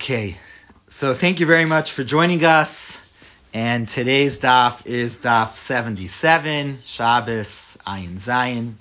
Okay, so thank you very much for joining us. And today's daf is daf 77, Shabbos, Ayin Zayin.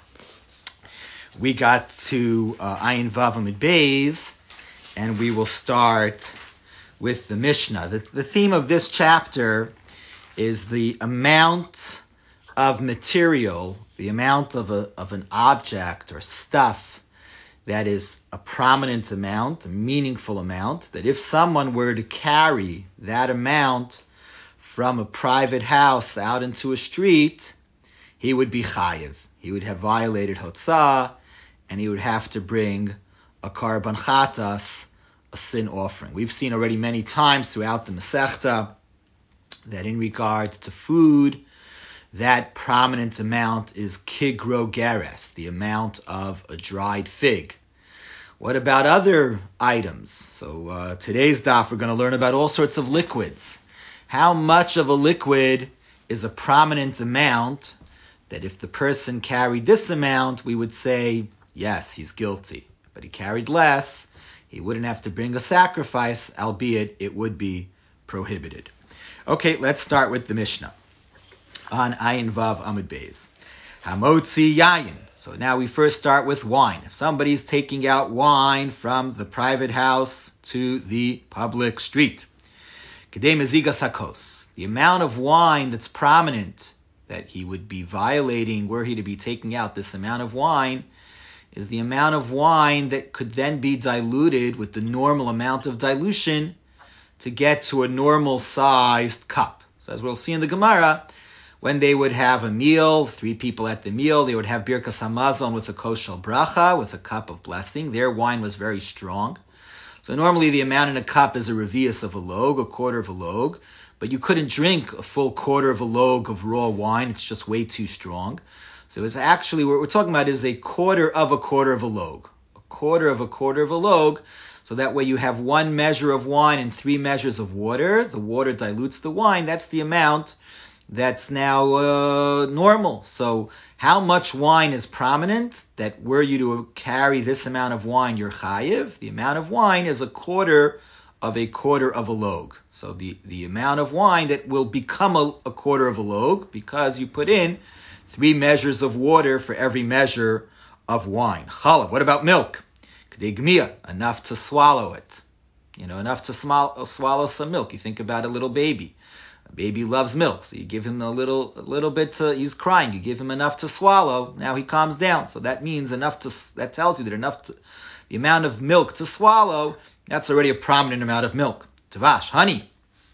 We got to Ayin Vav Amud Beis, and we will start with the Mishnah. The theme of this chapter is the amount of material, the amount of an object or stuff that is a prominent amount, a meaningful amount, that if someone were to carry that amount from a private house out into a street, he would be chayiv. He would have violated hotzah, and he would have to bring a karban chatas, a sin offering. We've seen already many times throughout the Masechta that in regards to food, that prominent amount is kigro geres, the amount of a dried fig. What about other items? So today's daf, we're going to learn about all sorts of liquids. How much of a liquid is a prominent amount that if the person carried this amount, we would say, yes, he's guilty. But he carried less, he wouldn't have to bring a sacrifice, albeit it would be prohibited. Okay, let's start with the Mishnah on Ayin Vav Amud Beis. Hamotzi Yayin. So now we first start with wine. If somebody's taking out wine from the private house to the public street, Kedei Meziga Sakos, the amount of wine that's prominent that he would be violating were he to be taking out this amount of wine is the amount of wine that could then be diluted with the normal amount of dilution to get to a normal sized cup. So as we'll see in the Gemara, when they would have a meal, 3 people at the meal, they would have Birkas Hamazon with a koshel bracha, with a cup of blessing. Their wine was very strong. So normally the amount in a cup is a revius of a log, a quarter of a log, but you couldn't drink a full quarter of a log of raw wine. It's just way too strong. So it's actually, what we're talking about is a quarter of a quarter of a log. A quarter of a log. So that way you have 1 measure of wine and 3 measures of water. The water dilutes the wine. That's the amount that's now normal. So how much wine is prominent that were you to carry this amount of wine, you're chayiv? The amount of wine is a quarter of a log. So the amount of wine that will become a quarter of a log because you put in 3 measures of water for every measure of wine. Chalav, what about milk? Kedei gmiya, enough to swallow it. Enough to swallow some milk. You think about a little baby. A baby loves milk, so you give him a little bit he's crying, you give him enough to swallow, now he calms down. So that means that tells you that the amount of milk to swallow, that's already a prominent amount of milk. Tavash, honey,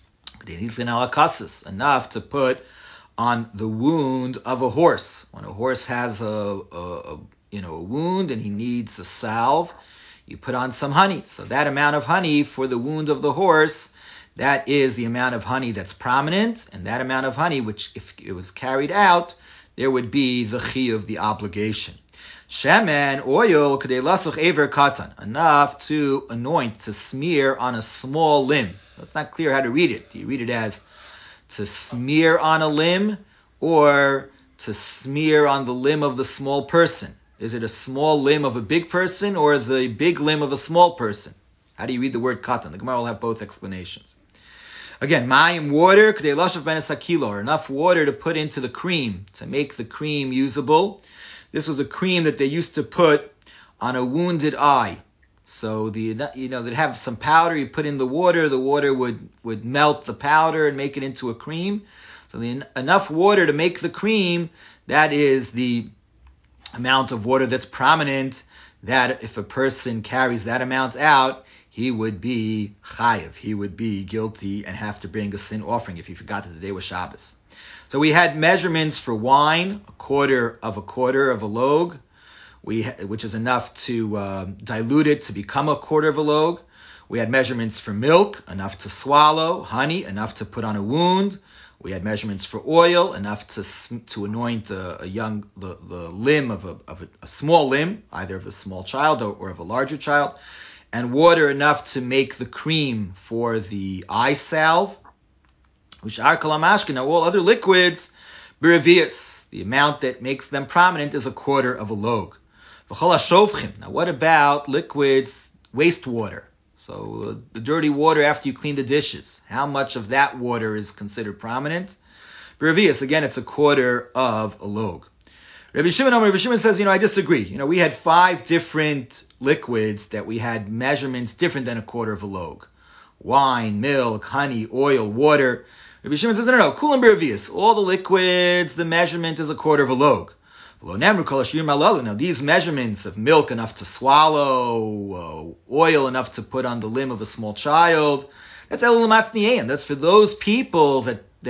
enough to put on the wound of a horse. When a horse has a wound and he needs a salve, you put on some honey. So that amount of honey for the wound of the horse, that is the amount of honey that's prominent, and that amount of honey, which if it was carried out, there would be the chi of the obligation. Shemen, oil, kedei lasuch ever katan, enough to anoint, to smear on a small limb. So it's not clear how to read it. Do you read it as to smear on a limb or to smear on the limb of the small person? Is it a small limb of a big person or the big limb of a small person? How do you read the word katan? The Gemara will have both explanations. Again, mayim, water, kedei lashav ben esakilo, or enough water to put into the cream, to make the cream usable. This was a cream that they used to put on a wounded eye. So they'd have some powder, you put in the water would melt the powder and make it into a cream. So enough water to make the cream, that is the amount of water that's prominent, that if a person carries that amount out, he would be chayiv. He would be guilty and have to bring a sin offering if he forgot that the day was Shabbos. So we had measurements for wine, a quarter of a log, which is enough to dilute it to become a quarter of a log. We had measurements for milk, enough to swallow, honey, enough to put on a wound. We had measurements for oil, enough to anoint the limb of a small limb, either of a small child or of a larger child. And water enough to make the cream for the eye salve. Ushar kalamashkin, now all other liquids, biravias, the amount that makes them prominent is a quarter of a log. Now what about liquids, wastewater? So the dirty water after you clean the dishes, how much of that water is considered prominent? B'revius, again, it's a quarter of a log. Rabbi Shimon says, I disagree. We had 5 different liquids that we had measurements different than a quarter of a log. Wine, milk, honey, oil, water. Rabbi Shimon says, no, kulam b'revius. All the liquids, the measurement is a quarter of a log. Now these measurements of milk enough to swallow, oil enough to put on the limb of a small child, that's elul. That's for those people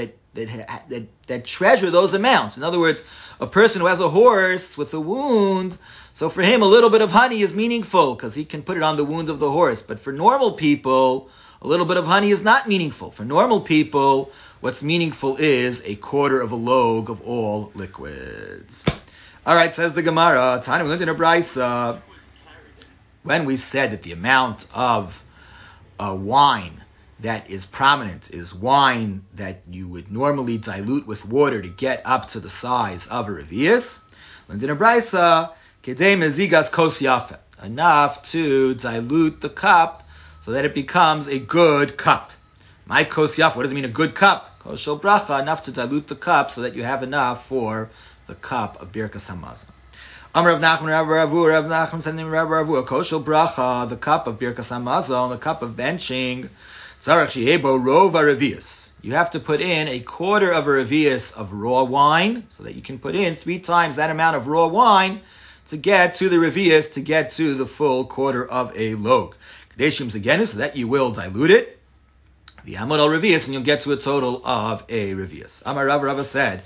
that treasure those amounts. In other words, a person who has a horse with a wound, so for him a little bit of honey is meaningful because he can put it on the wound of the horse. But for normal people, a little bit of honey is not meaningful. For normal people, what's meaningful is a quarter of a log of all liquids. All right, says the Gemara, Tanya, we learned in a Brisa, when we said that the amount of wine that is prominent is wine that you would normally dilute with water to get up to the size of a revius, learned in a Brisa, kedei mezigas kos yafe, enough to dilute the cup so that it becomes a good cup. My kos yafe, what does it mean a good cup? Kos shel bracha, enough to dilute the cup so that you have enough for the cup of Birkas Hamazon. Amar Rav Nachman, Rav Nachman said in Rav Ravu, Kos shel bracha, the cup of Birkas Hamazon, the cup of benching, tzarach sheyebo rova revius. You have to put in a quarter of a revius of raw wine, so that you can put in 3 times that amount of raw wine to get to the revius, to get to the full quarter of a log. Kadeshim zegenu, so that you will dilute it. The amud al revius, and you'll get to a total of a revius. Amar Rava said,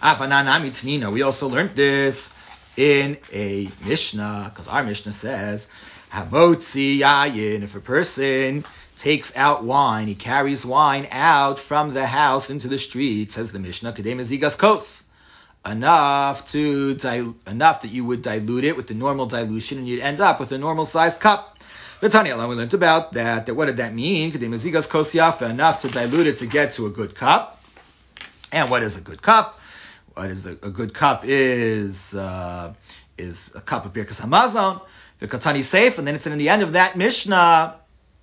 we also learned this in a Mishnah, because our Mishnah says, Hamotzi yayin, if a person takes out wine, he carries wine out from the house into the street, says the Mishnah, Kedei mezigas kos, enough that you would dilute it with the normal dilution, and you'd end up with a normal sized cup. The Tanya, we learned about that what did that mean? Kedei mezigas kos yafa, enough to dilute it to get to a good cup. And what is a good cup? What is a good cup is a cup of Birkas Hamazon, the Katani Seif, and then it's in the end of that Mishnah.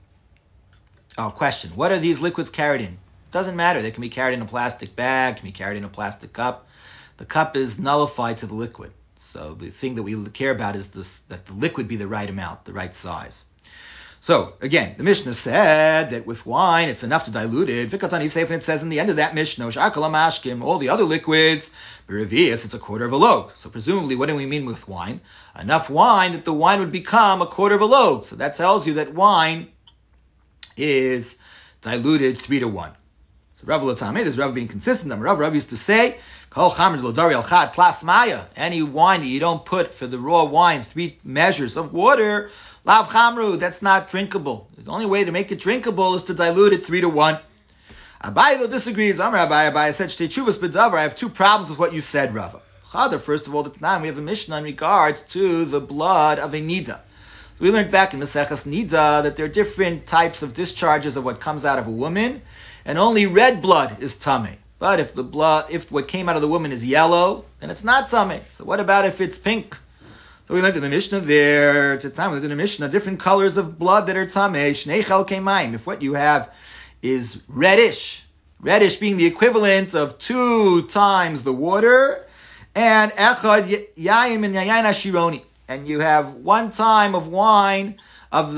Oh, question. What are these liquids carried in? It doesn't matter. They can be carried in a plastic bag, can be carried in a plastic cup. The cup is nullified to the liquid. So the thing that we care about is that the liquid be the right amount, the right size. So, again, the Mishnah said that with wine, it's enough to dilute it. Vikatani Seif, and it says in the end of that Mishnah, all the other liquids, B'revius, it's a quarter of a log. So presumably, what do we mean with wine? Enough wine that the wine would become a quarter of a log. So that tells you that wine is diluted 3-1. So Rav Latame, this is Rav being consistent. Rav used to say, Kol chamer l'dari al chad plas maya. Any wine that you don't put for the raw wine 3 measures of water, lav chamru, that's not drinkable. The only way to make it drinkable is to dilute it 3-1. Abai though disagrees. Amar Abai said, Shtei tshuvas b'davar. I have 2 problems with what you said, Rava. Chada, first of all, the Tanan, we have a Mishnah in regards to the blood of a nida. So we learned back in Maseches Nida that there are different types of discharges of what comes out of a woman, and only red blood is tameh. But if what came out of the woman is yellow, then it's not tameh. So what about if it's pink? So we learned in the Mishnah there, we learned in the Mishnah, different colors of blood that are tameh, shnei chelkei mayim. If what you have is reddish being the equivalent of 2 times the water, and echad yayin min yayin ashironi, and you have 1 time of wine of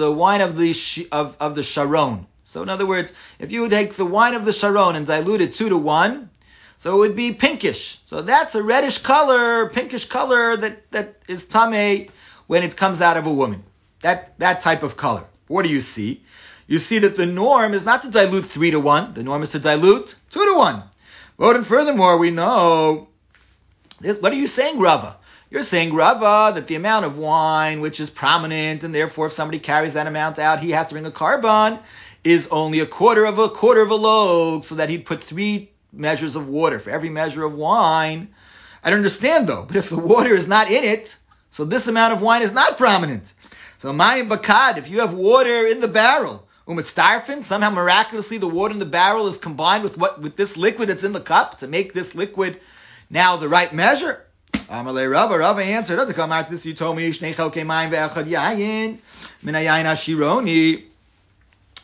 the Sharon. So in other words, if you would take the wine of the Sharon and dilute it 2-1, so it would be pinkish. So that's a reddish color, pinkish color that is tameh when it comes out of a woman. That type of color. What do you see? You see that the norm is not to dilute 3-1. The norm is to dilute 2-1. But and furthermore, we know this. What are you saying, Rava? You're saying, Rava, that the amount of wine which is prominent, and therefore if somebody carries that amount out, he has to bring a carbon, is only a quarter of a log, so that he'd put 3 measures of water for every measure of wine. I don't understand though, but if the water is not in it, so this amount of wine is not prominent. So mayim bakad, if you have water in the barrel, umitztarfin, somehow miraculously the water in the barrel is combined with this liquid that's in the cup to make this liquid now the right measure. Amalei Rava answered, "Don't come out this. You told me shnei chelkei mayim ve'echad yayin min hayayin ashironi."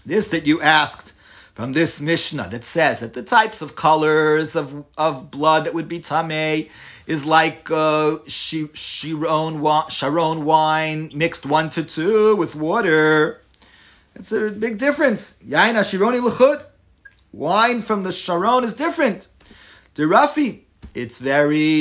this that you asked from this Mishnah that says that the types of colors of blood that would be tamei is like Sharon wine mixed 1 to 2 with water. It's a big difference. Yain Shironi L'chud. Wine from the Sharon is different. The Rafi, it's very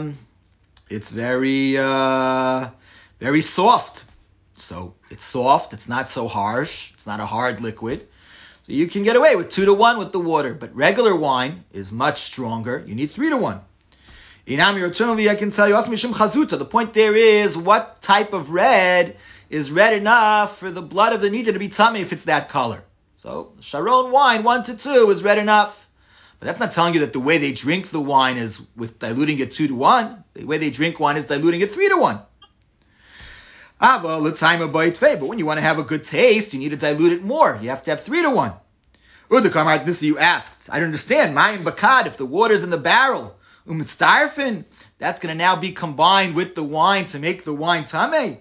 very soft. So it's soft. It's not so harsh. It's not a hard liquid. So you can get away with 2 to 1 with the water. But regular wine is much stronger. You need 3 to 1. Inami, I can tell you, the point there is, what type of red is red enough for the blood of the nida to be tummy if it's that color? So Sharon wine 1 to 2 is red enough. But that's not telling you that the way they drink the wine is with diluting it 2 to 1. The way they drink wine is diluting it 3 to 1. But when you want to have a good taste, you need to dilute it more. You have to have 3 to 1. This you asked. I don't understand. Mayim bakad, if the water's in the barrel, umitzdarfin, that's going to now be combined with the wine to make the wine tamei.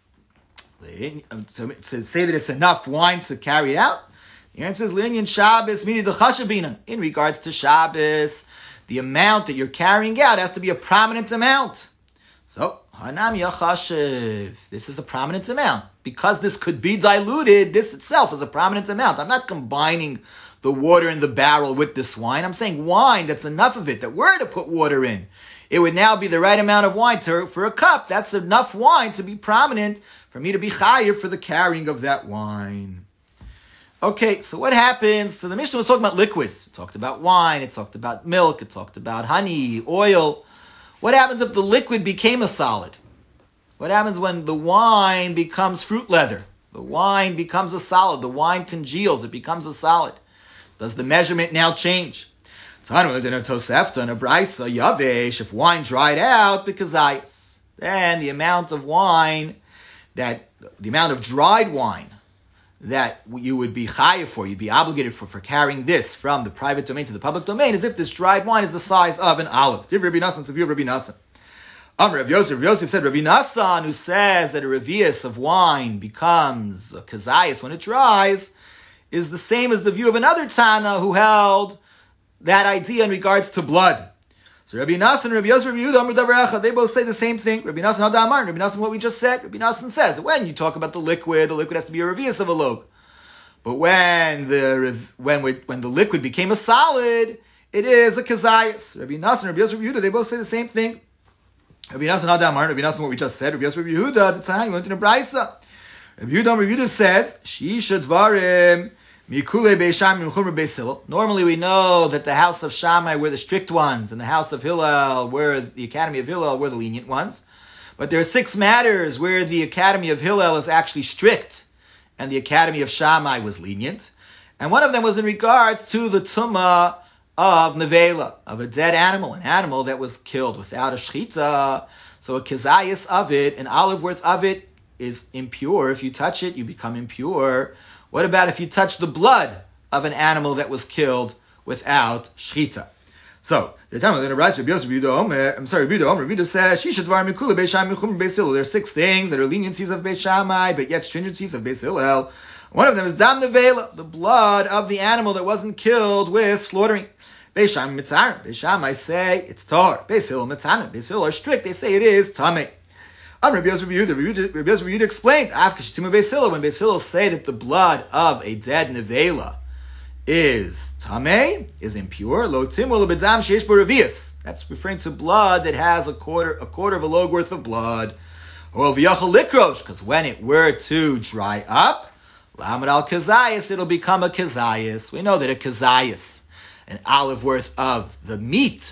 To say that it's enough wine to carry it out. The answer is Linyan Shabbos, meaning the chashabinan. In regards to Shabbos, the amount that you're carrying out has to be a prominent amount. So, Hanam Yachashiv, this is a prominent amount. Because this could be diluted, this itself is a prominent amount. I'm not combining the water in the barrel with this wine. I'm saying wine, that's enough of it, that were to put water in, it would now be the right amount of wine for a cup. That's enough wine to be prominent for me to be chayiv for the carrying of that wine. Okay, so what happens? So the Mishnah was talking about liquids. It talked about wine, it talked about milk, it talked about honey, oil. What happens if the liquid became a solid? What happens when the wine becomes fruit leather? The wine becomes a solid. The wine congeals. It becomes a solid. Does the measurement now change? If wine dried out, because then the amount of wine, the amount of dried wine that you would be chayav for, you'd be obligated for carrying this from the private domain to the public domain, as if this dried wine is the size of an olive. Div Rabbi Nassan, the view of Rabbi Nassan. Rav Yosef said, Rabbi Nassan, who says that a revius of wine becomes a kazayas when it dries, is the same as the view of another Tana who held that idea in regards to blood. So Rabbi Nassan, Rabbi Yosef, Rabbi Yehuda, Amar Davar Echad, they both say the same thing. Rabbi Nassan Hada Amar, Rabbi Nassan, what we just said. Rabbi Nassan says that when you talk about the liquid has to be a revius of a log. But when the liquid became a solid, it is a kazayas. Rabbi Nassan, Rabbi Yosef, Rabbi Yehuda, they both say the same thing. Rabbi Nassan Hada Amar, Rabbi Nassan, what we just said. Rabbi Yosef, Rabbi Yehuda, at the time, we went in a braysa. Rabbi Yehuda says, Shisha Dvarim, Normally we know that the house of Shammai were the strict ones, and the house of Hillel were the Academy of Hillel were the lenient ones. But there are 6 matters where the Academy of Hillel is actually strict, and the Academy of Shammai was lenient. And one of them was in regards to the tumah of nevela, of a dead animal, an animal that was killed without a shchita. So a kazayas of it, an olive worth of it, is impure. If you touch it, you become impure. What about if you touch the blood of an animal that was killed without shchita? So the time of the Rabbi Yehuda says there are 6 things that are leniencies of Beis Shammai, but yet stringencies of Beis Hillel. One of them is dam nevela, the blood of the animal that wasn't killed with slaughtering. Beis Shammai mitzarim. Beis Shammai say it's tar. Beis Hillel mitzanim. Beis Hillel are strict. They say it is tamei. Rabbi Yehuda explained, when Beis Hillel say that the blood of a dead nevela is tamei, is impure, lo timul bedam sheish bo revius. That's referring to blood that has a quarter of a log worth of blood. Or v'yachal likrosh, because when it were to dry up, lamad al kazayas, it'll become a kazayas. We know that a kazayas, an olive worth of the meat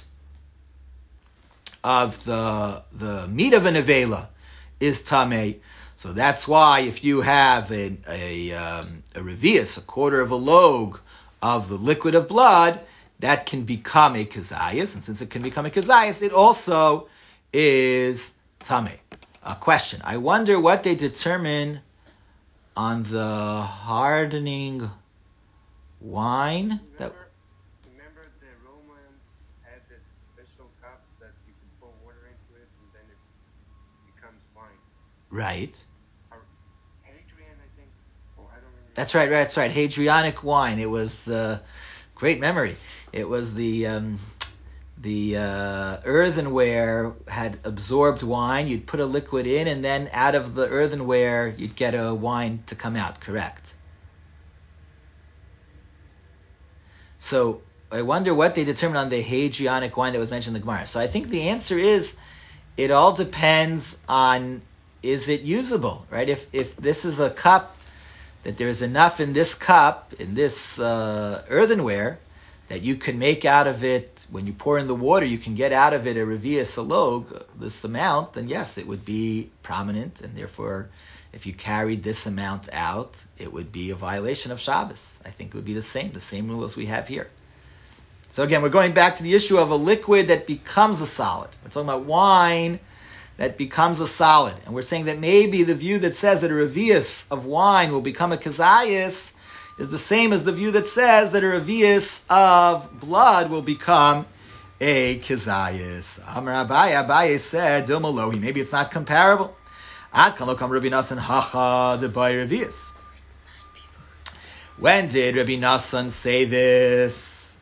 of the meat of a nevela, is tamei. So that's why if you have a revius, a quarter of a log of the liquid of blood, that can become a kazayas, and since it can become a kazayas, it also is tamei. A question: I wonder what they determine on the hardening wine. Remember the Romans had this special cup that you could pour water into it and then it becomes wine. Right. Hadrian, I think. Oh, I don't remember That's right. Hadrianic wine. It was the great memory. It was the earthenware had absorbed wine. You'd put a liquid in, and then out of the earthenware, you'd get a wine to come out. Correct. So I wonder what they determined on the Hadrianic wine that was mentioned in the Gemara. So I think the answer is it all depends on, is it usable, right? If this is a cup, that there's enough in this cup, in this earthenware, that you can make out of it, when you pour in the water, you can get out of it a revius alog, this amount, then yes, it would be prominent, and therefore, if you carried this amount out, it would be a violation of Shabbos. I think it would be the same rule as we have here. So again, we're going back to the issue of a liquid that becomes a solid. We're talking about wine that becomes a solid. And we're saying that maybe the view that says that a revius of wine will become a kazayas is the same as the view that says that a revius of blood will become a kazayas. Amar Abaye said, Dilmalohi, maybe it's not comparable. Ad kan lokam Rabbi Nassan hacha de bay revius. When did Rabbi Nassan say this?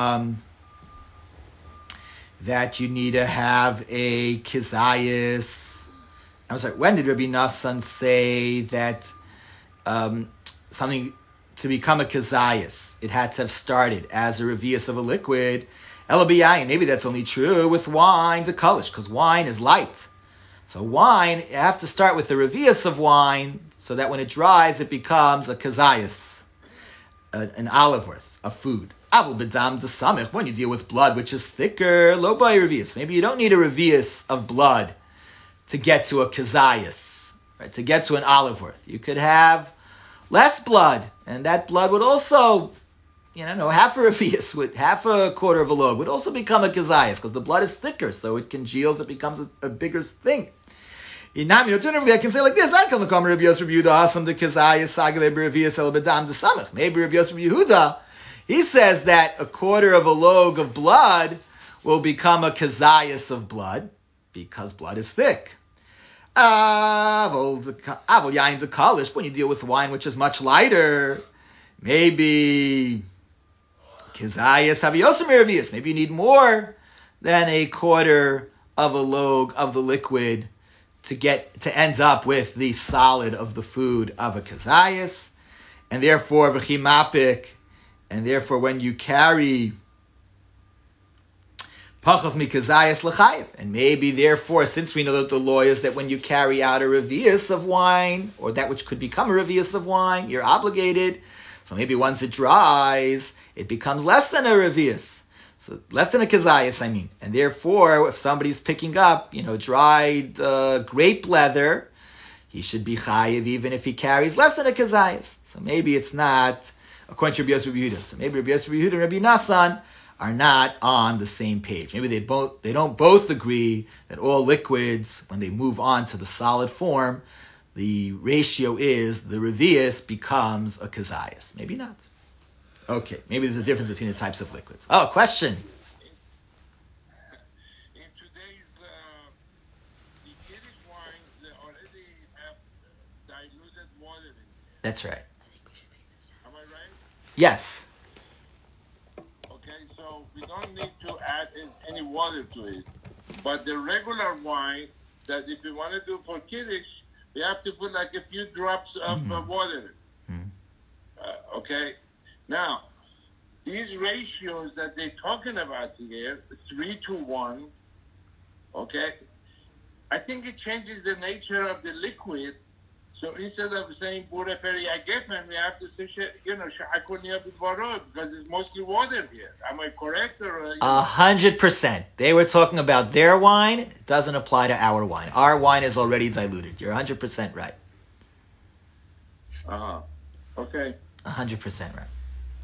That you need to have a kizayis. I'm sorry, when did Rabbi Nassan say that something to become a kizayis, it had to have started as a revius of a liquid? Elabiyayin, maybe that's only true with wine to kalish, because wine is light. So wine, you have to start with the revius of wine, so that when it dries, it becomes a kazayis, an olive worth of food. When you deal with blood, which is thicker, lo by revius. Maybe you don't need a revius of blood to get to a kazayas, right? To get to an olive worth. You could have less blood, and that blood would also, half a revius, with half a quarter of a log, would also become a kazayas, because the blood is thicker, so it congeals, it becomes a bigger thing. Alternatively, I can say like this: I can look on Rabbi Yosef Yehuda, Asam the kazayas, sagale revius el bedam the samach. Maybe Rabbi Yosef Yehuda, he says that a quarter of a log of blood will become a kazayas of blood because blood is thick. Avol yain the kalish, when you deal with wine which is much lighter, maybe kazayas haviyosem revius. Maybe you need more than a quarter of a log of the liquid to end up with the solid of the food of a kazayas, and therefore v'chimapik. And therefore, when you carry pachas mikazayas l'chayiv, and maybe therefore, since we know that the law is that when you carry out a revius of wine, or that which could become a revius of wine, you're obligated. So maybe once it dries, it becomes less than a revius, so less than a kazayas, And therefore, if somebody's picking up, dried grape leather, he should be chayiv even if he carries less than a kazayas. So maybe it's not according to Rabbi Yosef Yehuda. So maybe Rabbi Yosef Yehuda and Rabbi Nassan are not on the same page. Maybe they don't both agree that all liquids, when they move on to the solid form, the ratio is the revius becomes a kazayas. Maybe not. Okay, maybe there's a difference between the types of liquids. Oh, question. In today's the Kiddush wine, they already have diluted water in it. That's right. Am I right? Yes. Okay, so we don't need to add any water to it. But the regular wine, that if we want to do for Kiddush, we have to put like a few drops of water. Mm-hmm. Okay? Now, these ratios that they're talking about here, 3-to-1, okay? I think it changes the nature of the liquid. So instead of saying Bura Feri Agefen, we have to say, Sha'akunia B'dvaro, because it's mostly water here. Am I correct? 100%. They were talking about their wine. It doesn't apply to our wine. Our wine is already diluted. You're 100% right. Okay. 100% right.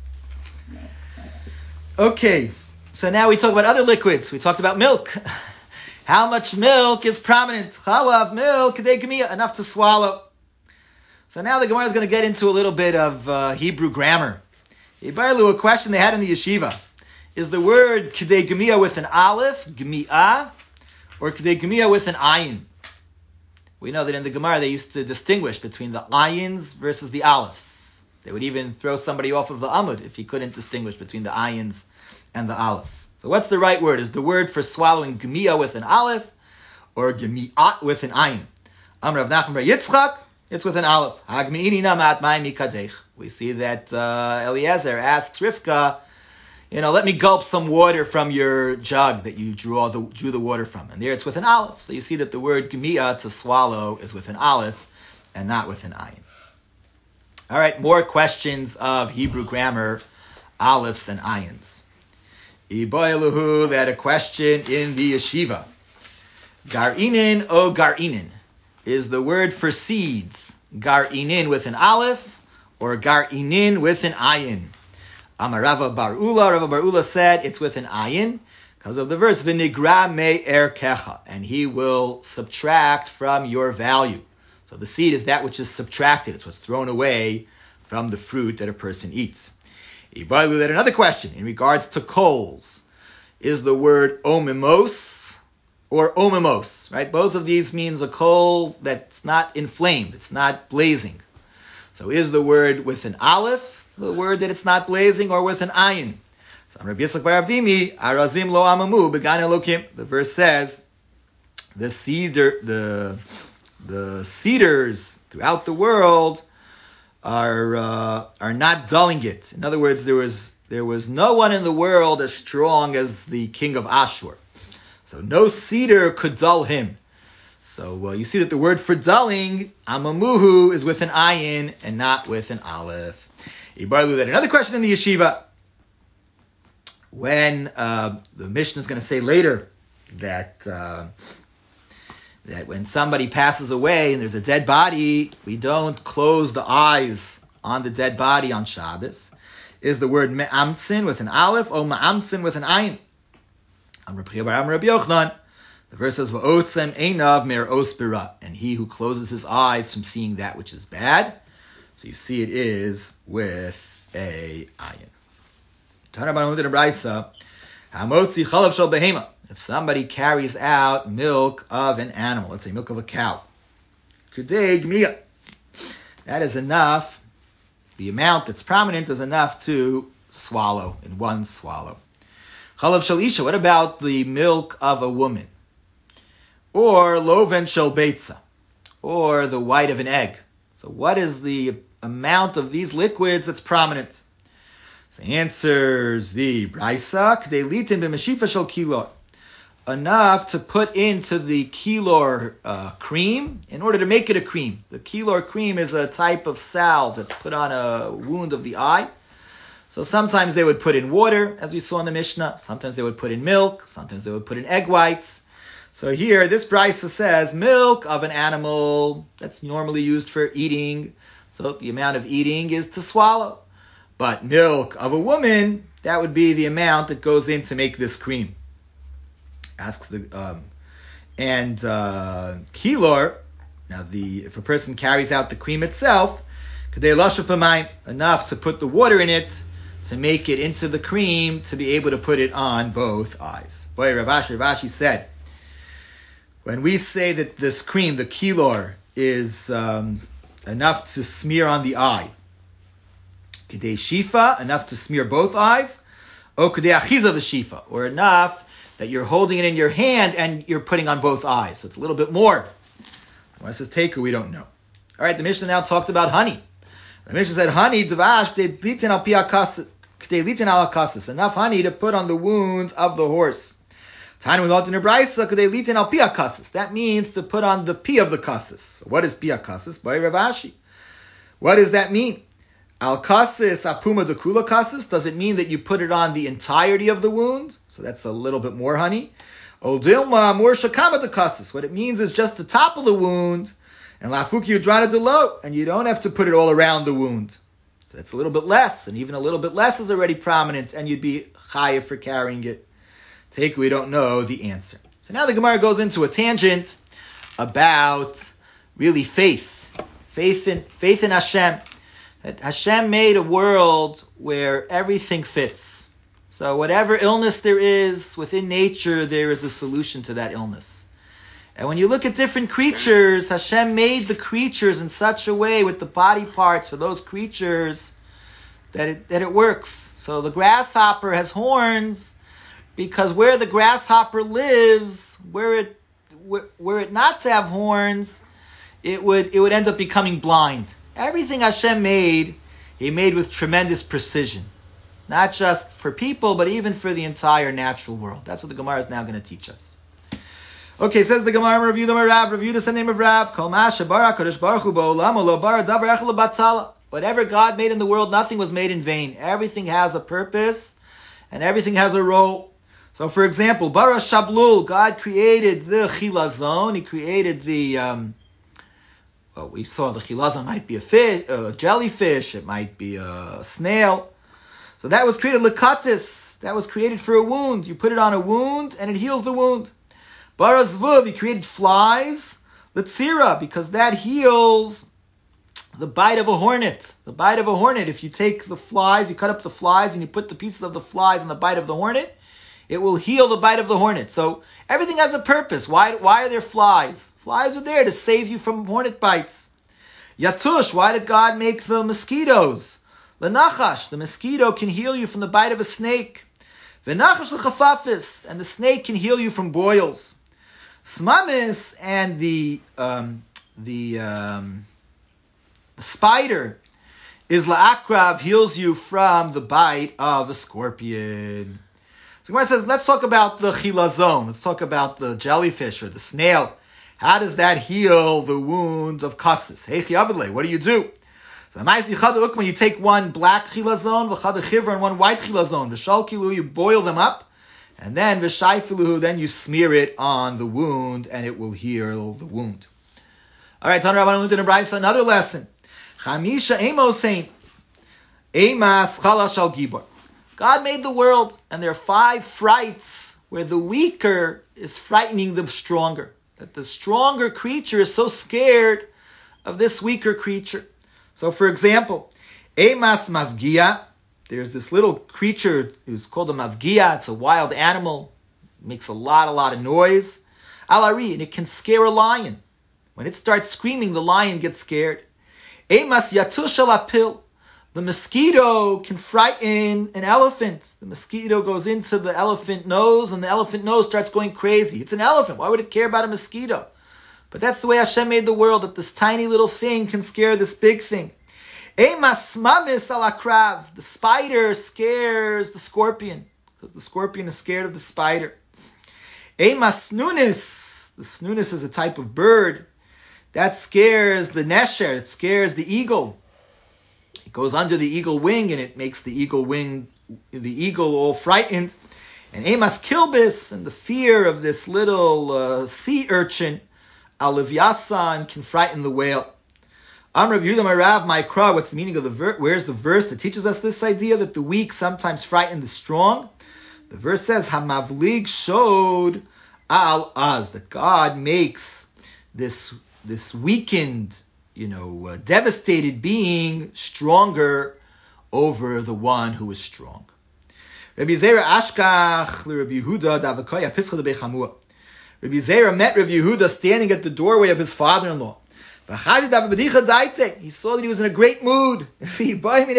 Okay. So now we talk about other liquids. We talked about milk. How much milk is prominent? Chalav, milk, enough to swallow. So now the Gemara is going to get into a little bit of Hebrew grammar. A question they had in the yeshiva. Is the word k'dei gemia with an aleph, gemia, or k'dei gemia with an ayin? We know that in the Gemara they used to distinguish between the ayins versus the alephs. They would even throw somebody off of the Amud if he couldn't distinguish between the ayins and the aleph. So what's the right word? Is the word for swallowing gemiya with an aleph or gemi'at with an ayin? Amr Rav Nachman bar Yitzchak, it's with an aleph. Hagmi'ini namat ma'im mikadech. We see that Eliezer asks Rivka, let me gulp some water from your jug that you drew the water from. And there it's with an aleph. So you see that the word gemiya, to swallow, is with an aleph and not with an ayin. All right, more questions of Hebrew grammar, alephs and ayins. Iboiluhu, they had a question in the yeshiva. Gar'inin o gar'inin. Is the word for seeds gar'inin with an aleph or gar'inin with an ayin? Amar Rava bar Ula said it's with an ayin because of the verse v'nigra me'er kecha, and he will subtract from your value. So the seed is that which is subtracted. It's what's thrown away from the fruit that a person eats. Ibalu, that another question in regards to coals. Is the word omimos or omimos, right? Both of these means a coal that's not inflamed, it's not blazing. So is the word with an aleph, the word that it's not blazing, or with an ayin? So Rabbi Yitzchak bar Avdimi, arazim lo amamu began Elokim. The verse says the cedars throughout the world are not dulling it. In other words, there was no one in the world as strong as the king of Ashur. So no cedar could dull him. So you see that the word for dulling, amamuhu, is with an ayin and not with an aleph. Ibarlu, that another question in the yeshiva. When the Mishnah is going to say later that when somebody passes away and there's a dead body, we don't close the eyes on the dead body on Shabbos. Is the word me'amtzin with an aleph or me'amtzin with an ayin? Amr Rabbi Yochanan. The verse says, "V'otzem einav mer ospira," and he who closes his eyes from seeing that which is bad. So you see it is with a ayin. If somebody carries out milk of an animal, let's say milk of a cow, that is enough. The amount that's prominent is enough to swallow in one swallow. Chalav shel isha, what about the milk of a woman? Or loven shel beitza, or the white of an egg. So what is the amount of these liquids that's prominent? So answers the Brisa, k'dei litin b'mashifa shel kilor. Enough to put into the kilor cream in order to make it a cream. The kilor cream is a type of salve that's put on a wound of the eye. So sometimes they would put in water, as we saw in the Mishnah. Sometimes they would put in milk. Sometimes they would put in egg whites. So here, this Brisa says milk of an animal that's normally used for eating. So the amount of eating is to swallow. But milk of a woman, that would be the amount that goes in to make this cream. Asks the kilor. Now, if a person carries out the cream itself, enough to put the water in it to make it into the cream to be able to put it on both eyes. Boy, Ravashi said, when we say that this cream, the kilor, is enough to smear on the eye, kedei shifa, enough to smear both eyes, or kedei achiza v'shifa, or enough that you're holding it in your hand and you're putting on both eyes. So it's a little bit more. When it says taker, we don't know. All right, the Mishnah now talked about honey. The Mishnah said, honey, dvash, enough honey to put on the wound of the horse. That means to put on the pee of the kassis. What is pia kassis? By Ravashi. What does that mean? Al kassis apuma de kula kassis. Does it mean that you put it on the entirety of the wound? So that's a little bit more honey. Ol dilma mur shakama de kassis. What it means is just the top of the wound. And lafuki udrana de lo. And you don't have to put it all around the wound. So that's a little bit less. And even a little bit less is already prominent. And you'd be chayiv for carrying it. Take, we don't know the answer. So now the Gemara goes into a tangent about really faith. Faith in Hashem. That Hashem made a world where everything fits. So whatever illness there is within nature, there is a solution to that illness. And when you look at different creatures, Hashem made the creatures in such a way with the body parts for those creatures that it works. So the grasshopper has horns because where the grasshopper lives, were it not to have horns, it would end up becoming blind. Everything Hashem made, He made with tremendous precision. Not just for people, but even for the entire natural world. That's what the Gemara is now going to teach us. Okay, says the Gemara, review the Rav, review the name of Rav. Whatever God made in the world, nothing was made in vain. Everything has a purpose, and everything has a role. So, for example, Bara Shablul, God created the Chilazon. He created the, we saw the Chilazon might be a fish, a jellyfish. It might be a snail. So that was created Lekatis. That was created for a wound. You put it on a wound, and it heals the wound. Bara Zvuv, He created flies. Letzira, because that heals the bite of a hornet. The bite of a hornet, if you take the flies, you cut up the flies, and you put the pieces of the flies on the bite of the hornet, it will heal the bite of the hornet. So everything has a purpose. Why are there flies? Flies are there to save you from hornet bites. Yatush, why did God make the mosquitoes? Lenachash, the mosquito can heal you from the bite of a snake. V'nachash l'chafafis, and the snake can heal you from boils. Smamis, and the spider is la'akrav, heals you from the bite of a scorpion. So Gemara says, let's talk about the chilazon. Let's talk about the jellyfish or the snail. How does that heal the wound of kassis? Hey chiyavadle, what do you do? So when you take one black chilazon, v'chad chivra, and one white chilazon, v'shalkilu, you boil them up, and then v'shayfiluhu, then you smear it on the wound, and it will heal the wound. All right, Tan Rabban learned in a brayso another lesson. Chamisha emosein, emas chalash al gibor. God made the world, and there are 5 frights where the weaker is frightening the stronger. That the stronger creature is so scared of this weaker creature. So, for example, emas mavgia, there's this little creature who's called a mavgia. It's a wild animal. It makes a lot of noise. Alari, and it can scare a lion. When it starts screaming, the lion gets scared. Emas yatush alapil, the mosquito can frighten an elephant. The mosquito goes into the elephant nose, and the elephant nose starts going crazy. It's an elephant. Why would it care about a mosquito? But that's the way Hashem made the world, that this tiny little thing can scare this big thing. Emas mamis alakrav, the spider scares the scorpion, because the scorpion is scared of the spider. Emas snunis, the snunis is a type of bird, that scares the nesher, it scares the eagle. It goes under the eagle wing, and it makes the eagle all frightened. And emas kilbis, and the fear of this little sea urchin, Al-Livyasan, can frighten the whale. Amrav Yehuda Marav Ma'ikra, what's the meaning of the verse? Where's the verse that teaches us this idea that the weak sometimes frighten the strong? The verse says, Hamavlig showed al-az, that God makes this weakened, devastated being stronger over the one who is strong. Rabbi Zera Ashkach Rabbi Yehuda Davakoya Pischa de Bechamua. Rabbi Zera met Rabbi Yehuda standing at the doorway of his father-in-law. He saw that he was in a great mood. You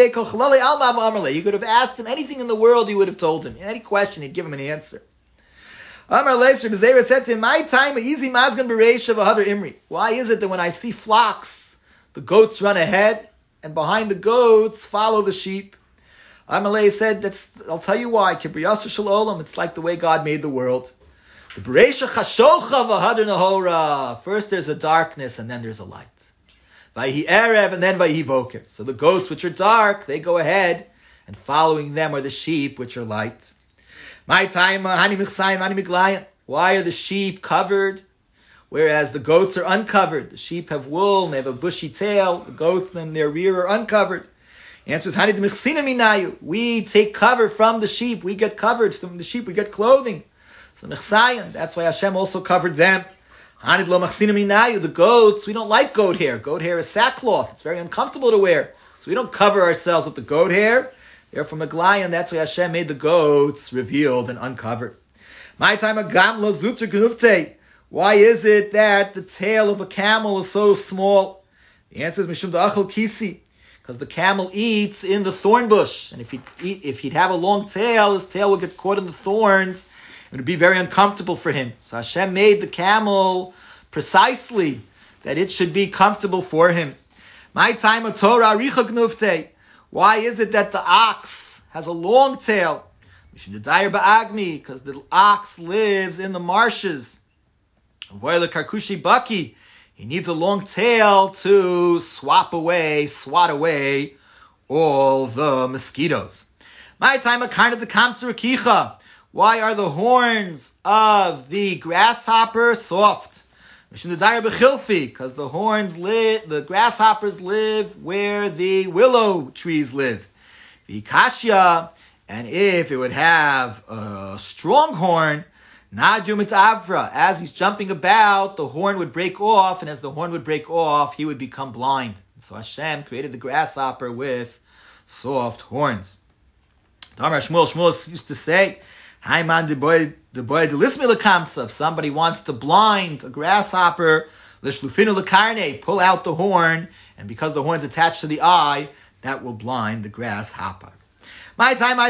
could have asked him anything in the world, he would have told him. In any question, he'd give him an answer. Amar Leis, Rabbi Zera said to him, my time, easy mazgan bereisha v'hadar imri. Why is it that when I see flocks, the goats run ahead, and behind the goats follow the sheep? Amar Leis said, I'll tell you why. Kibriyasur shel olam, it's like the way God made the world. The bereisha chashocha v'hadar nahora. First there's a darkness, and then there's a light. Vayhi erev, and then vayhi boker. So the goats, which are dark, they go ahead, and following them are the sheep, which are light. My time, hani michsayim, hani miglayan. Why are the sheep covered, whereas the goats are uncovered? The sheep have wool, and they have a bushy tail. The goats, then their rear are uncovered. Answer is, hani d'michsina minayu. We take cover from the sheep. We get covered from the sheep. We get clothing. So michsayin, that's why Hashem also covered them. Hani lo machsina minayu. The goats, we don't like goat hair. Goat hair is sackcloth. It's very uncomfortable to wear. So we don't cover ourselves with the goat hair. Therefore, Meglayan, that's why Hashem made the goats revealed and uncovered. My time, agam lo zuter gnufte. Why is it that the tail of a camel is so small? The answer is Mishum da'achal kisi, because the camel eats in the thorn bush, and if he'd have a long tail, his tail would get caught in the thorns. It would be very uncomfortable for him. So Hashem made the camel precisely that it should be comfortable for him. My time of Torah aricha gnufte. Why is it that the ox has a long tail? Mishum d'dayer ba'agmi, because the ox lives in the marshes. Voila karkushi baki. He needs a long tail to swat away all the mosquitoes. My time of karna the kamtsurakicha. Why are the horns of the grasshopper soft? Because the grasshoppers live where the willow trees live. Vikashya, and if it would have a strong horn, as he's jumping about, the horn would break off, and as the horn would break off, he would become blind. So Hashem created the grasshopper with soft horns. Shmuel used to say, if somebody wants to blind a grasshopper, pull out the horn, and because the horn's attached to the eye, that will blind the grasshopper. Why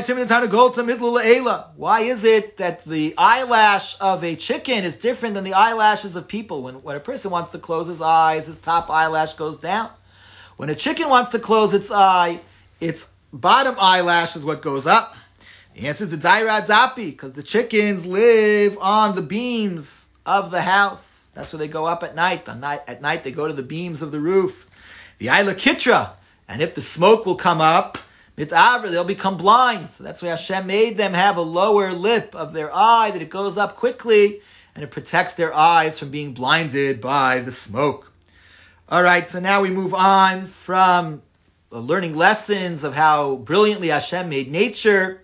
is it that the eyelash of a chicken is different than the eyelashes of people? When a person wants to close his eyes, his top eyelash goes down. When a chicken wants to close its eye, its bottom eyelash is what goes up. The answer is the daira dapi, because the chickens live on the beams of the house. That's where they go up at night. At night they go to the beams of the roof. The ayla kitra, and if the smoke will come up, mitzavra, they'll become blind. So that's why Hashem made them have a lower lip of their eye, that it goes up quickly, and it protects their eyes from being blinded by the smoke. All right, so now we move on from learning lessons of how brilliantly Hashem made nature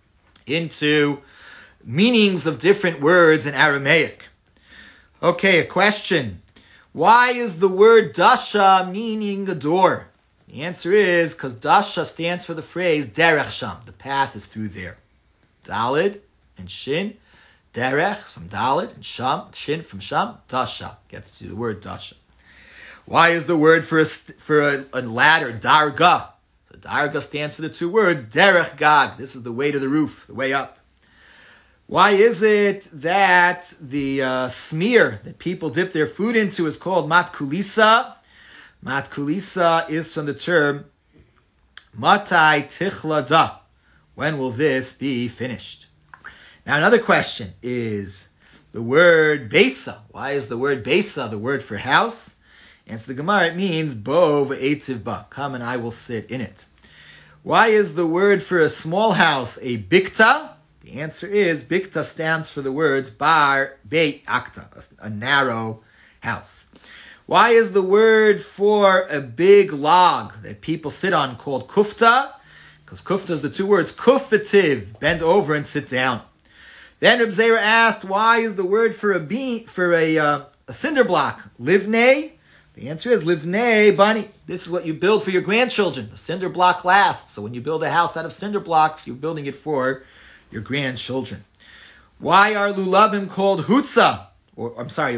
into meanings of different words in Aramaic. Okay, a question. Why is the word dasha meaning a door? The answer is because dasha stands for the phrase derech sham. The path is through there. Dalid and shin. Derech from dalid and sham. Shin from sham. Dasha gets to the word dasha. Why is the word for a ladder darga? The darga stands for the two words derech gag. This is the way to the roof, the way up. Why is it that the smear that people dip their food into is called matkulisa? Matkulisa is from the term matai tichlada. When will this be finished? Now another question is the word besa. Why is the word besa the word for house? Answer the Gemara, it means bo v'etiv ba. Come and I will sit in it. Why is the word for a small house a bikta? The answer is bikta stands for the words bar beit akta, a narrow house. Why is the word for a big log that people sit on called kufta? Because kufta is the two words kufativ, bend over and sit down. Then Reb Zera asked, why is the word for a cinder block livnei? The answer is livnei bani. This is what you build for your grandchildren. The cinder block lasts. So when you build a house out of cinder blocks, you're building it for your grandchildren. Why are lulavim called hutza? Or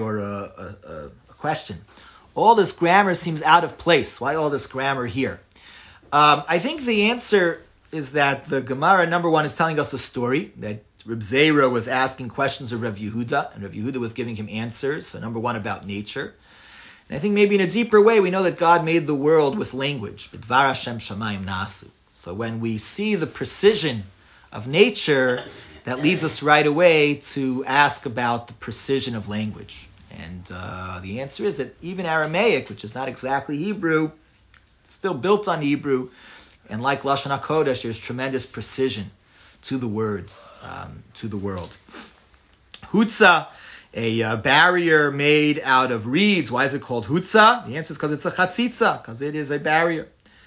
a question. All this grammar seems out of place. Why all this grammar here? I think the answer is that the Gemara, number one, is telling us a story, that Reb Zera was asking questions of Rav Yehuda, and Rav Yehuda was giving him answers. So number one, about nature. And I think maybe in a deeper way, we know that God made the world with language. B'dvar Hashem shamayim nasu. So when we see the precision of nature, that leads us right away to ask about the precision of language. And the answer is that even Aramaic, which is not exactly Hebrew, it's still built on Hebrew. And like Lashon HaKodesh, there's tremendous precision to the words, to the world. Hutza, a barrier made out of reeds. Why is it called hutza? The answer is because it's a chatzitza, because it is a barrier.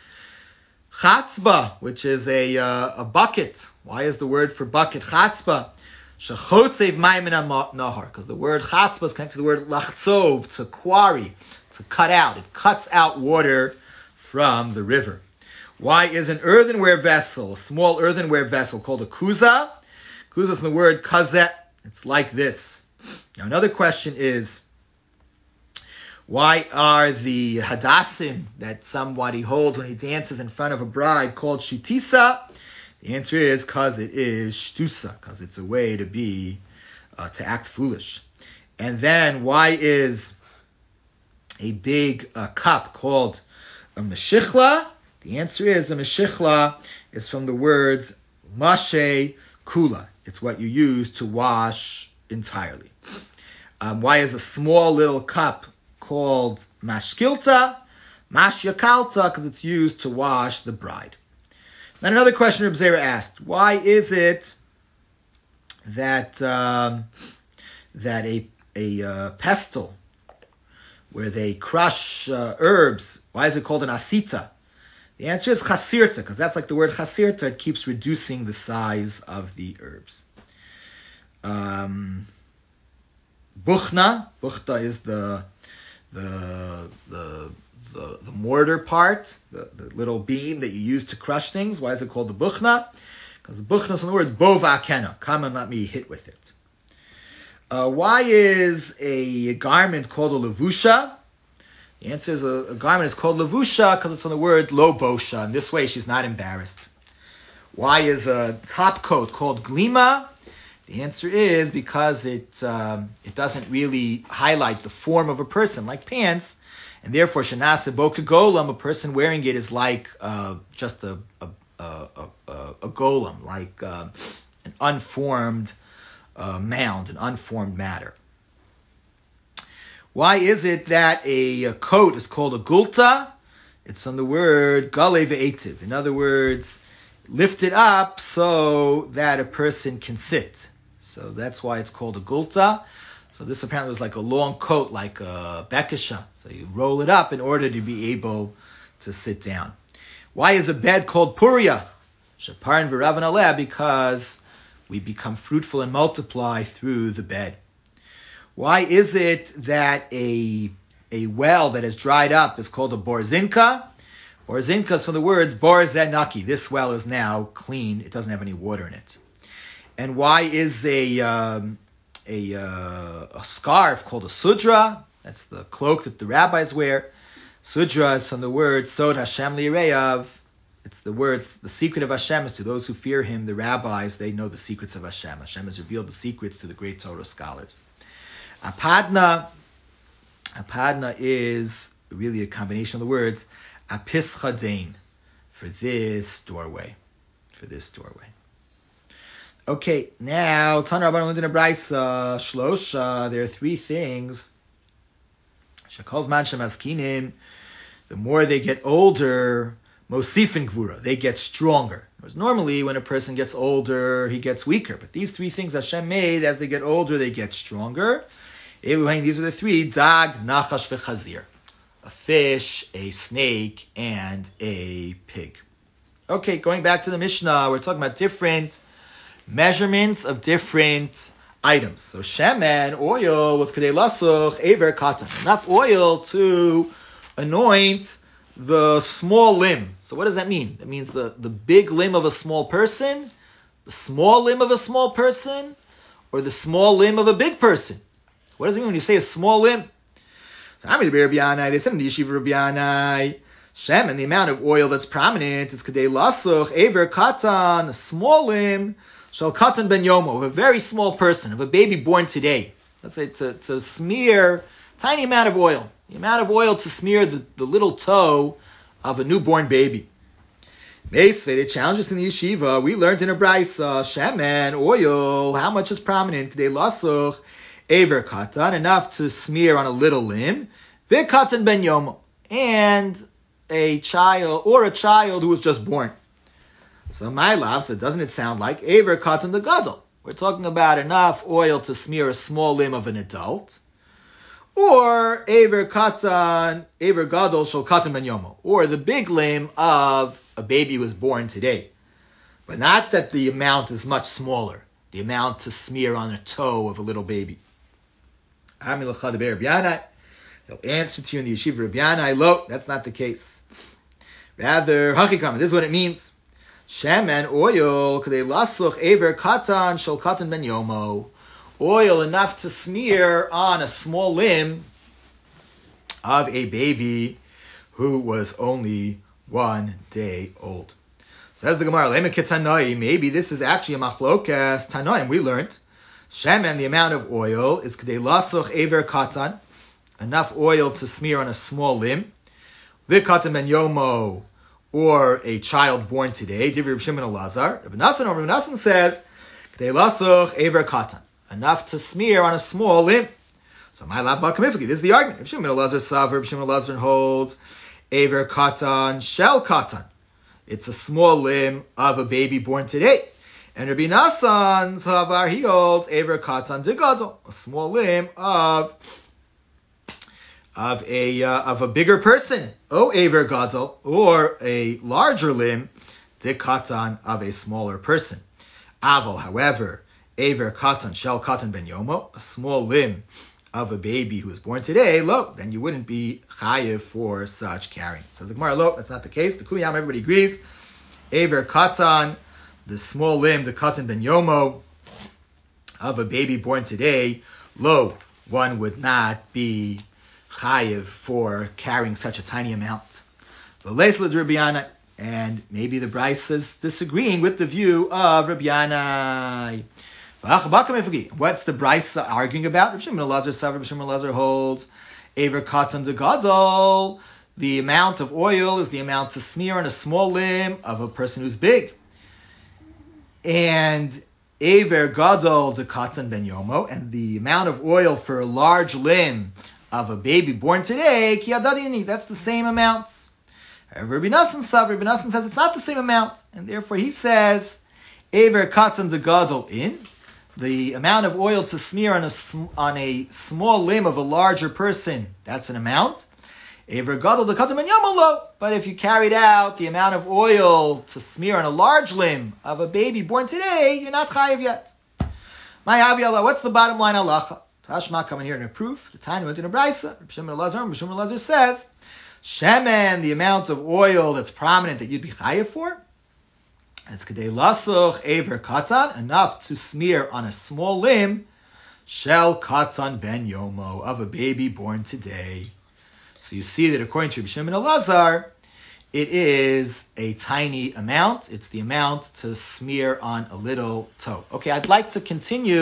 Chatzba, which is a bucket. Why is the word for bucket chatzba? Shechotzev mayim nahar, because the word chatzba is connected to the word lachtzov, to quarry, to cut out. It cuts out water from the river. Why is an earthenware vessel, a small earthenware vessel, called a kuza? Kuza is from the word kazet. It's like this. Now another question is, why are the hadassim that somebody holds when he dances in front of a bride called shutisa? The answer is because it is shtusa, because it's a way to act foolish. And then why is a big cup called a meshichla? The answer is a meshichla is from the words mashe kula. It's what you use to wash entirely. Why is a small little cup called mashkilta? Mashyakalta, because it's used to wash the bride. Then another question Reb Zera asked, why is it that a pestle where they crush herbs, why is it called an asita? The answer is chasirta, because that's like the word chasirta, it keeps reducing the size of the herbs. Buchna is the mortar part, the little beam that you use to crush things. Why is it called the buchna? Because the buchna is from the words bova kena, come and let me hit with it. Why is a garment called a levusha? The answer is a garment is called levusha because it's from the word lo bosha, and this way she's not embarrassed. Why is a top coat called glima? The answer is because it doesn't really highlight the form of a person like pants, and therefore shenase boka golem, a person wearing it is like just a golem, like an unformed mound, an unformed matter. Why is it that a coat is called a gulta? It's from the word gale ve'etiv. In other words, lift it up so that a person can sit. So that's why it's called a gulta. So this apparently was like a long coat, like a bekisha. So you roll it up in order to be able to sit down. Why is a bed called puria? Shaparin v'ravan aleh, because we become fruitful and multiply through the bed. Why is it that a well that has dried up is called a borzinka? Borzinka is from the words borzenaki. This well is now clean. It doesn't have any water in it. And why is a scarf called a sudra? That's the cloak that the rabbis wear. Sudra is from the word sod Hashem li'reyav. It's the words, the secret of Hashem is to those who fear Him, the rabbis, they know the secrets of Hashem. Hashem has revealed the secrets to the great Torah scholars. Apadna is really a combination of the words apis chadein, for this doorway. Okay, now Tana Rabbanan learned in a brayso shlosha. There are three things. Shekol zman shemaskinim. The more they get older, mosifin gvura, they get stronger. Whereas normally when a person gets older, he gets weaker. But these three things Hashem made, as they get older, they get stronger. These are the three: dag, nachash, v'chazir. A fish, a snake, and a pig. Okay, going back to the Mishnah, we're talking about different measurements of different items. So shemen, oil, was kadei lasuch, aver katan. Enough oil to anoint the small limb. So what does that mean? That means the big limb of a small person, the small limb of a small person, or the small limb of a big person. What does it mean when you say a small limb? So they said in the yeshiva Rabbi Yanai, Shem, and the amount of oil that's prominent is kadei lasuch, aver katan, a small limb, shal katan ben yomo, of a very small person, of a baby born today. Let's say to smear tiny amount of oil. The amount of oil to smear the little toe of a newborn baby. Meisvei, they challenged us in the yeshiva. We learned in a brayso, shemen, oil, how much is prominent? Kadei lasuch, aver katan, enough to smear on a little limb. V'katan ben yomo, and a child who was just born. So my love, so doesn't it sound like aver katan the gadol? We're talking about enough oil to smear a small limb of an adult, or aver gadol shel katan ben yomo, or the big limb of a baby who was born today. But not that the amount is much smaller, the amount to smear on a toe of a little baby. They'll answer to you in the yeshiva Rabbi Yanai, lo, that's not the case. Rather, hakikam, this is what it means. Shemen, oil, kadei lasuch, aver katan, shel katan ben yomo. oil enough to smear on a small limb of a baby who was only 1 day old. Says the Gemara, maybe this is actually a machlokas tanoim. We learned shemen, the amount of oil, is k'dei lasuch ever katan, enough oil to smear on a small limb. V'katan ben yomo, or a child born today. Divrei Reb Shimon Elazar. Reb Nassan says k'dei lasuch ever katan, enough to smear on a small limb. So my lab bakamifki. This is the argument. Reb Shimon Elazar saver. Reb Shimon Elazar holds ever katan shel katan. It's a small limb of a baby born today. And Rabbi Nassan Savar, he holds Ever Katan de Gadol, a small limb of a bigger person. O Ever Gadol, or a larger limb, de Katan, of a smaller person. Aval, however, Ever Katan Shel Katan ben Yomo, a small limb of a baby who was born today, lo, then you wouldn't be chayiv for such carrying. Says the Gemara, lo, that's not the case. The Kuliyam, everybody agrees. Ever Katan, the small limb, the Katan ben Yomo, of a baby born today, lo, one would not be chayiv for carrying such a tiny amount. And maybe the Bryce is disagreeing with the view of Rabbi Yanai. What's the Bryce arguing about? Reb Shimon Elazar holds Ever Katan de Gadol. The amount of oil is the amount to smear on a small limb of a person who's big. And Ever Gadol de Katan ben Yomo, and the amount of oil for a large limb of a baby born today, ki adadini, that's the same amount. However, Rabbi Nassan says it's not the same amount, and therefore he says Ever Katan de Gadol in. The amount of oil to smear on a small limb of a larger person, that's an amount. Ever Gadol de Katan ben Yomo lo. But if you carried out the amount of oil to smear on a large limb of a baby born today, you're not chayiv yet. My Abi Allah, what's the bottom line halacha? Tashma coming here in a proof. The time went in a brisa. Reb Shimon Elazar says, shemen, the amount of oil that's prominent that you'd be chayiv for, is k'dei lasuch ever katan, enough to smear on a small limb, shel katan ben yomo, of a baby born today. So you see that according to Reb Shimon Elazar, it is a tiny amount. It's the amount to smear on a little toe. Okay, I'd like to continue